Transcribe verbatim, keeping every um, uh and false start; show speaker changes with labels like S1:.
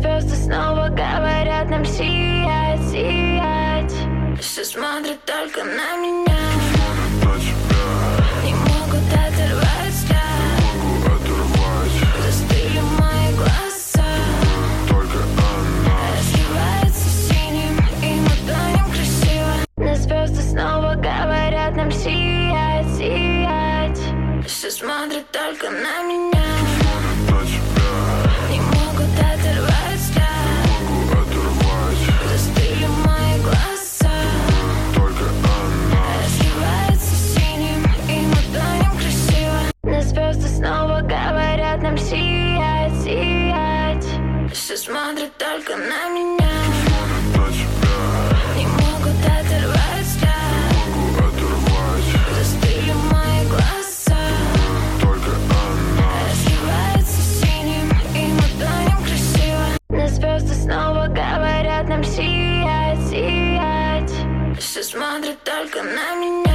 S1: звезды снова говорят нам сиять, сиять. Все смотрят только на меня,
S2: на тебя.
S1: не могут оторвать взгляд,
S2: Не могу оторвать.
S1: застыли мои глаза,
S2: Только она
S1: разливается синим, и мы тонем красиво. Но звезды снова говорят нам сиять, сиять. Все смотрят только на меня,
S2: на тебя.
S1: не могут оторвать взгляд,
S2: Не могу оторвать.
S1: застыли мои глаза,
S2: Только она
S1: разливается синим, и мы тонем красиво. Но звезды снова говорят нам сиять, сиять. Все смотрят только на меня,
S2: на тебя.
S1: не могут оторвать взгляд,
S2: Не могу оторвать.
S1: застыли мои глаза,
S2: Только она
S1: разливается синим, и мы тонем красиво. Но звезды снова говорят нам сиять, сиять. Все смотрят только на меня.